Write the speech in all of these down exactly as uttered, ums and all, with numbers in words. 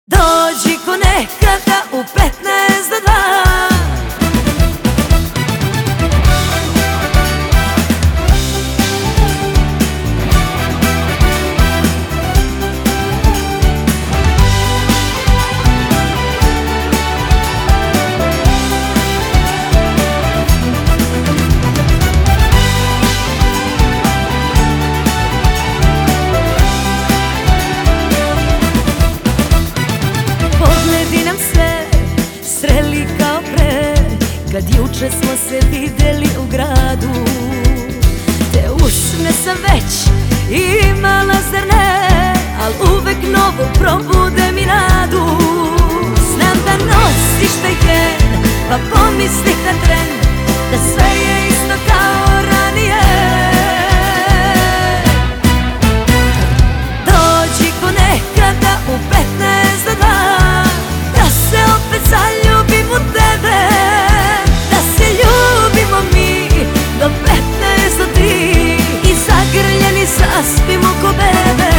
Dođi ko nekada u petnaest do dva. Pogledi nam se sreli kao pre, kad juče smo se videli u gradu. Te usne sam već imala, zar ne? Al uvek novo probude mi nadu. Znam da nosiš taj gen, pa pomislih na tren, da sve je isto kao ranije. Dođi ko nekada u petnaest do dva, da se opet zaljubim u tebe, da se ljubimo mi do petnaest do tri i zagrljeni zaspimo ko bebe.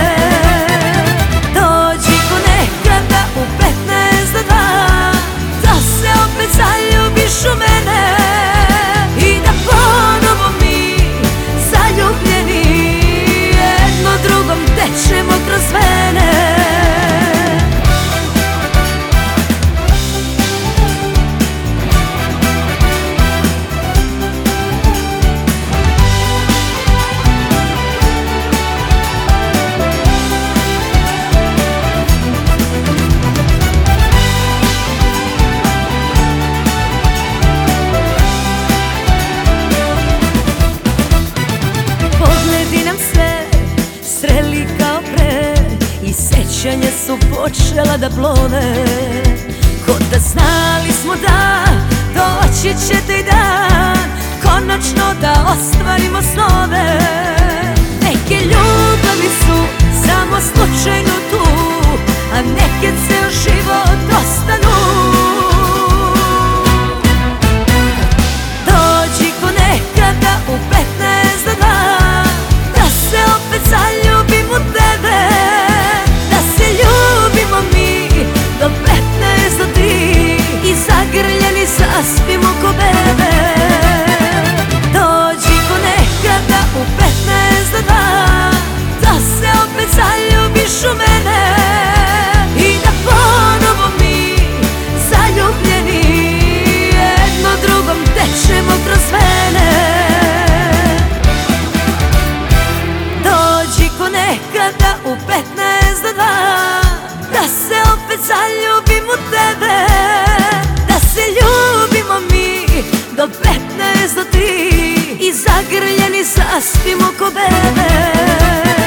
Dođi ko nekada u petnaest do dva, da se opet zaljubiš u mene i da ponovo mi zaljubljeni jedno drugom tečemo kroz vene. Pogledi nam se sreli kao pre i sećanja su počela da plove, ko da znali smo da doći će taj dan, konačno da ostvarimo snove. Neke ljubavi su samo slučajno tu, a neke ceo život ostanu. Dođi ko nekada u petnaest do dva, da se opet zaljubim u tebe, da se ljubimo mi do petnaest do tri i zagrljeni zaspimo ko bebe. Dođi ko nekada u petnaest do dva, da se opet zaljubiš u mene i da ponovo mi zaljubljeni jedno drugom tečemo kroz vene. Dođi ko nekada u petnaest do dva, da se opet zaljubim u tebe, da se ljubimo mi do petnaest do tri i zagrljeni zaspimo ko bebe.